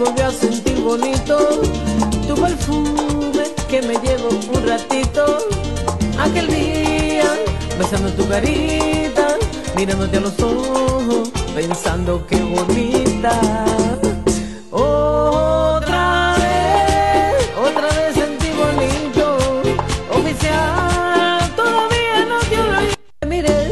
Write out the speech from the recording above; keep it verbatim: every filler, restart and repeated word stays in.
volvió a sentir bonito tu perfume que me llevo un ratito. Aquel día, besando tu carita, mirándote a los ojos, pensando qué bonita.